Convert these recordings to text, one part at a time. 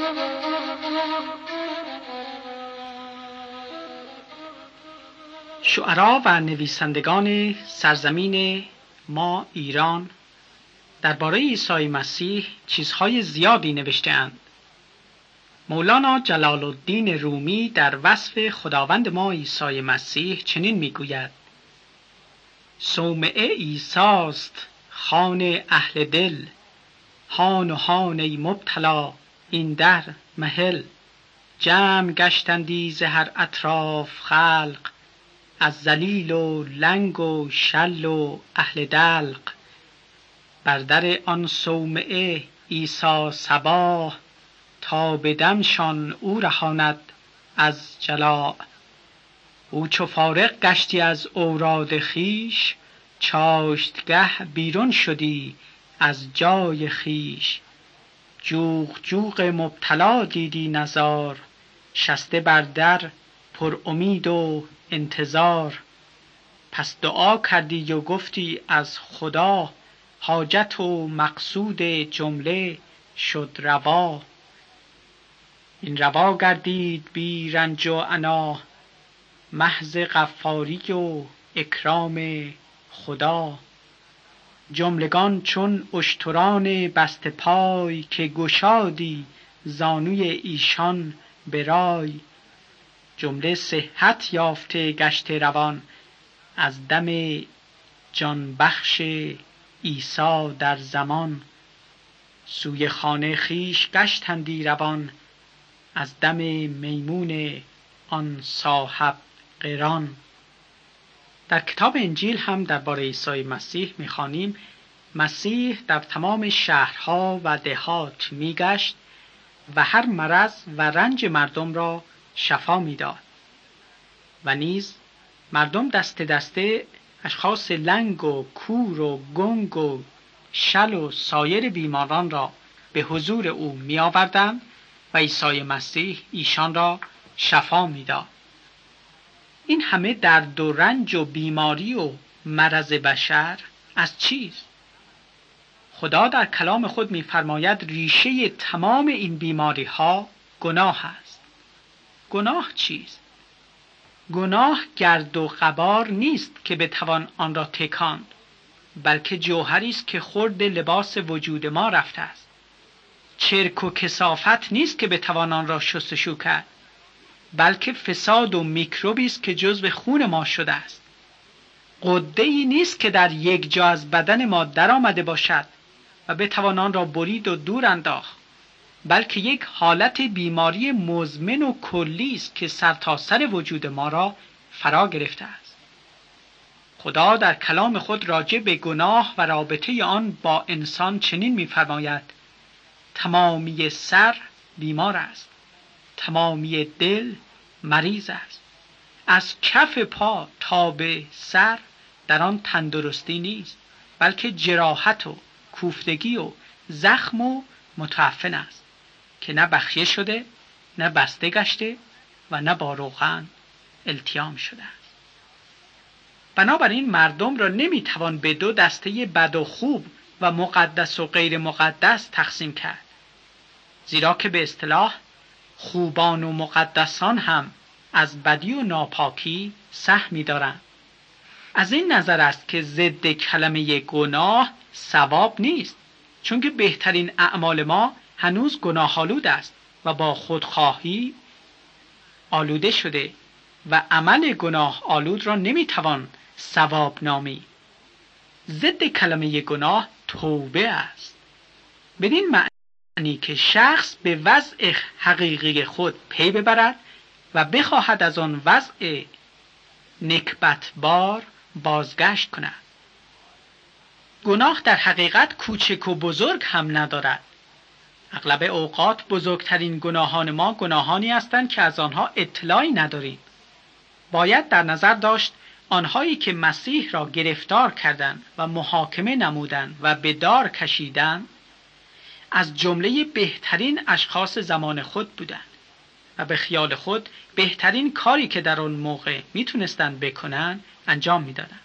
شعرا و نویسندگان سرزمین ما ایران درباره عیسی مسیح چیزهای زیادی نوشته‌اند. مولانا جلال الدین رومی در وصف خداوند ما عیسی مسیح چنین میگوید: صومعه عیسیست خوان اهل دل، هان و هان ای مبتلا این در مهل. جمع گشتندی ز هر اطراف خلق، از ذلیل و لنگ و شل و اهل دلق. بر در آن صومعه عیسی صباح، تا به دمشان او رهاند از جلاء. او چو فارغ گشتی از اوراد خویش، چاشتگه بیرون شدی از جای خویش. جوق جوق مبتلا دیدی نزار، شسته بر در پر امید و انتظار. پس دعا کردی و گفتی از خدا، حاجت و مقصود جمله شد روا. این روا گردید بی رنج و عنا، محض غفاری و اکرام خدا. جملگان چون اشتران بسته پای، که گشادی زانوی ایشان به رای. جمله صحت یافته گشته روان، از دم جان بخش عیسی در زمان. سوی خانه خویش گشتندی روان، از دم میمون آن صاحب قران. در کتاب انجیل هم درباره عیسی مسیح می‌خوانیم: مسیح در تمام شهرها و دهات میگشت و هر مرض و رنج مردم را شفا میداد. و نیز مردم دسته دسته اشخاص لنگ و کور و گنگ و شل و سایر بیماران را به حضور او می آوردند و عیسی مسیح ایشان را شفا میداد. این همه درد و رنج و بیماری و مرض بشر از چیست؟ خدا در کلام خود می‌فرماید ریشه تمام این بیماری ها گناه است. گناه چیست؟ گناه گرد و غبار نیست که بتوان آن را تکاند، بلکه جوهری است که خورد لباس وجود ما رفته است. چرک و کثافت نیست که بتوان آن را شستشو کرد، بلکه فساد و میکروبی است که جزو خون ما شده است. غده‌ای نیست که در یک جا از بدن ما در آمده باشد و بتوان آن را برید و دور انداخت، بلکه یک حالت بیماری مزمن و کلی است که سرتاسر وجود ما را فرا گرفته است. خدا در کلام خود راجع به گناه و رابطه آن با انسان چنین می‌فرماید: تمامی سر بیمار است، تمامی دل مریض است. از کف پا تا به سر در آن تندرستی نیست، بلکه جراحت و کوفتگی و زخم و متعفن است که نه بخیه شده، نه بسته گشته و نه با روغن التیام شده است. بنابراین مردم را نمیتوان به دو دسته بد و خوب و مقدس و غیر مقدس تقسیم کرد، زیرا که به اصطلاح خوبان و مقدسان هم از بدی و ناپاکی سهمی دارند. از این نظر است که ضد کلمه گناه ثواب نیست، چون که بهترین اعمال ما هنوز گناه آلود است و با خودخواهی آلوده شده و عمل گناه آلود را نمیتوان ثواب نامید. ضد کلمه گناه توبه است، بدین معنی که شخص به وضع حقیقی خود پی ببرد و بخواهد از آن وضع نکبتبار بازگشت کند. گناه در حقیقت کوچک و بزرگ هم ندارد. اغلب اوقات بزرگترین گناهان ما گناهانی هستند که از آنها اطلاعی نداریم. باید در نظر داشت آنهایی که مسیح را گرفتار کردند و محاکمه نمودند و به دار کشیدند از جمله بهترین اشخاص زمان خود بودند و به خیال خود بهترین کاری که در آن موقع میتونستند بکنن انجام میدادند.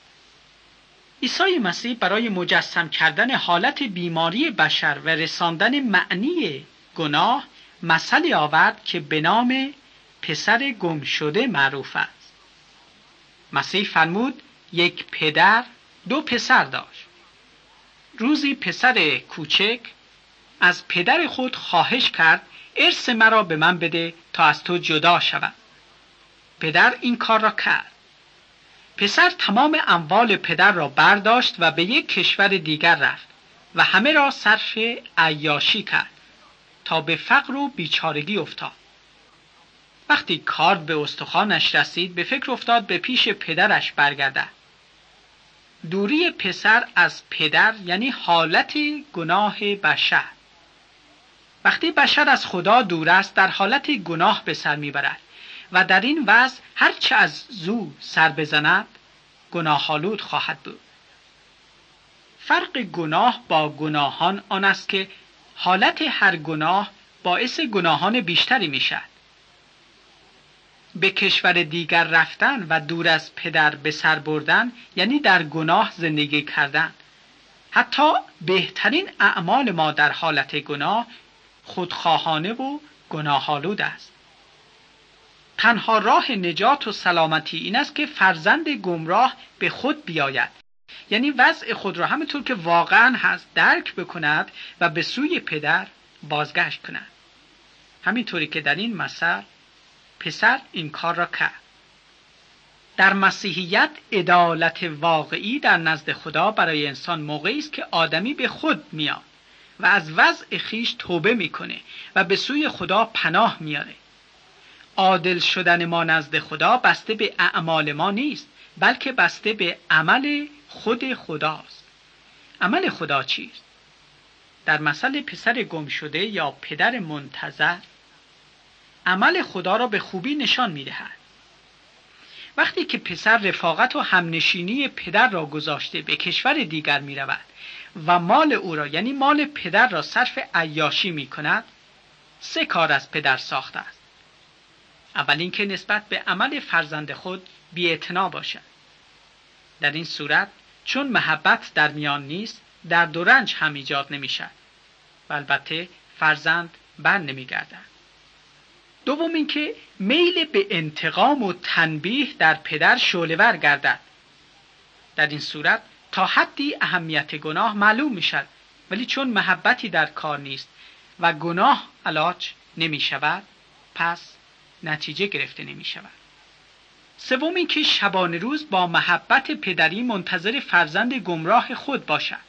عیسی مسیح برای مجسم کردن حالت بیماری بشر و رساندن معنی گناه مثلی آورد که به نام پسر گم شده معروف است. مسیح فرمود یک پدر 2 پسر داشت. روزی پسر کوچک از پدر خود خواهش کرد ارث مرا به من بده تا از تو جدا شوم. پدر این کار را کرد. پسر تمام اموال پدر را برداشت و به یک کشور دیگر رفت و همه را صرف عیاشی کرد تا به فقر و بیچارگی افتاد. وقتی کار به استخوانش رسید به فکر افتاد به پیش پدرش برگردد. دوری پسر از پدر یعنی حالت گناه بشر. وقتی بشر از خدا دور است در حالت گناه به سر میبرد و در این وضع هرچه از زو سر بزند گناه‌آلود خواهد بود. فرق گناه با گناهان آن است که حالت هر گناه باعث گناهان بیشتری میشد. به کشور دیگر رفتن و دور از پدر به سر بردن یعنی در گناه زندگی کردن. حتی بهترین اعمال ما در حالت گناه خودخواهانه و گناه‌آلود است. تنها راه نجات و سلامتی این است که فرزند گمراه به خود بیاید، یعنی وضع خود را همونطور که واقعا هست درک بکند و به سوی پدر بازگشت کند. همینطوری که در این مثل پسر این کار را کرد. در مسیحیت عدالت واقعی در نزد خدا برای انسان موقعی است که آدمی به خود میاد و از وضع خیش توبه میکنه و به سوی خدا پناه میاره. عادل شدن ما نزد خدا بسته به اعمال ما نیست، بلکه بسته به عمل خود خداست. عمل خدا چیست؟ در مثل پسر گم شده یا پدر منتظر عمل خدا را به خوبی نشان میدهد. وقتی که پسر رفاقت و همنشینی پدر را گذاشته به کشور دیگر می رود و مال او را یعنی مال پدر را صرف عیاشی می کند، 3 کار از پدر ساخته است. اول اینکه نسبت به عمل فرزند خود بی‌اعتنا باشد. در این صورت چون محبت در میان نیست درد و رنج هم ایجاد نمی شد و البته فرزند بر نمی گردد. دوم اینکه میل به انتقام و تنبیه در پدر شعله‌ور گردد. در این صورت تا حدی اهمیت گناه معلوم می شد، ولی چون محبتی در کار نیست و گناه علاج نمی شود پس نتیجه گرفته نمی شود. سوم اینکه شبانه روز با محبت پدری منتظر فرزند گمراه خود باشد.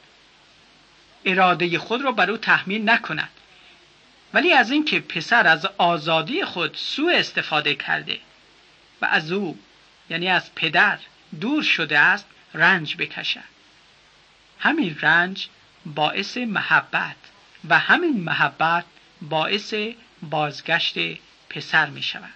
اراده خود را بر او تحمیل نکند، ولی از اینکه پسر از آزادی خود سوء استفاده کرده و از او یعنی از پدر دور شده است رنج بکشد. همین رنج باعث محبت و همین محبت باعث بازگشت پسر می شود.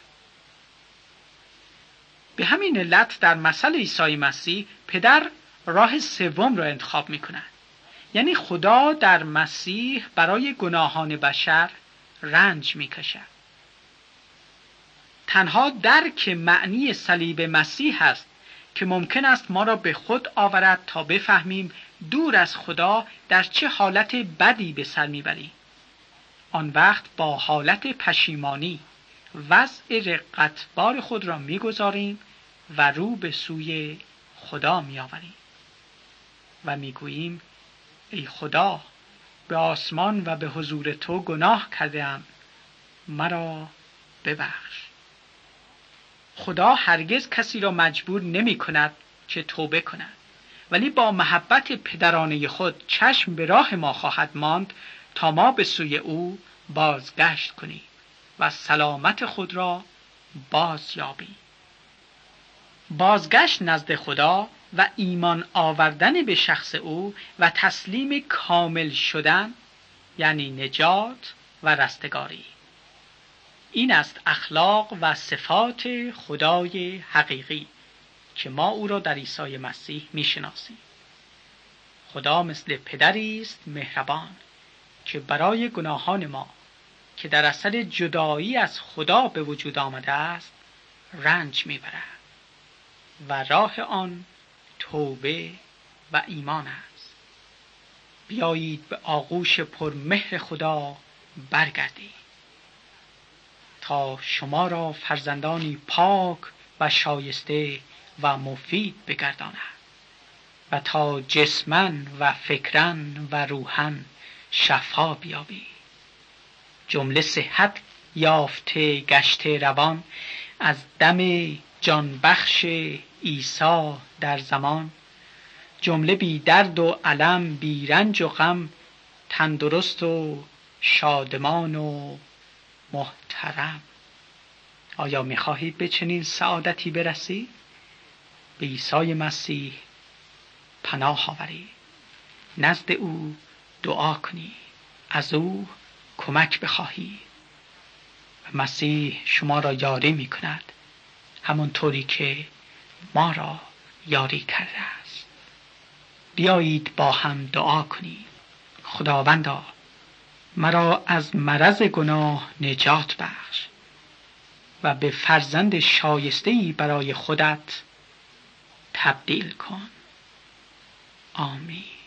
به همین علت در مثل عیسی مسیح پدر راه سوم را انتخاب می کند. یعنی خدا در مسیح برای گناهان بشر رنج می کشد. تنها درک معنی صلیب مسیح است که ممکن است ما را به خود آورد تا بفهمیم دور از خدا در چه حالت بدی به سر میبریم. آن وقت با حالت پشیمانی وضع رقتبار خود را میگذاریم و رو به سوی خدا میآوریم و میگوییم ای خدا به آسمان و به حضور تو گناه کردم، مرا ببخش. خدا هرگز کسی را مجبور نمی کند که توبه کند، ولی با محبت پدرانه خود چشم به راه ما خواهد ماند تا ما به سوی او بازگشت کنیم و سلامت خود را باز یابیم. بازگشت نزد خدا و ایمان آوردن به شخص او و تسلیم کامل شدن یعنی نجات و رستگاری. این است اخلاق و صفات خدای حقیقی که ما او را در عیسی مسیح میشناسیم. خدا مثل پدری است مهربان که برای گناهان ما که در اثر جدایی از خدا به وجود آمده است رنج میبرد و راه آن توبه و ایمان است. بیایید به آغوش پرمهر خدا برگردید. تا شما را فرزندانی پاک و شایسته و مفید بگرداند و تا جسماً و فکراً و روحاً شفا بیابی. جمله صحت یافته گشته روان از دم جان بخش عیسی در زمان. جمله بی درد و الم، بی رنج و غم، تندرست و شادمان و محترم. آیا می‌خواهید به چنین سعادتی برسید؟ به عیسی مسیح پناه آورید، نزد او دعا کنید، از او کمک بخواهید و مسیح شما را یاری می‌کند همونطوری که ما را یاری کرده است. بیایید با هم دعا کنید. خداوندا، مرا از مرض گناه نجات بخش و به فرزند شایسته‌ای برای خودت تبدیل کن. آمین.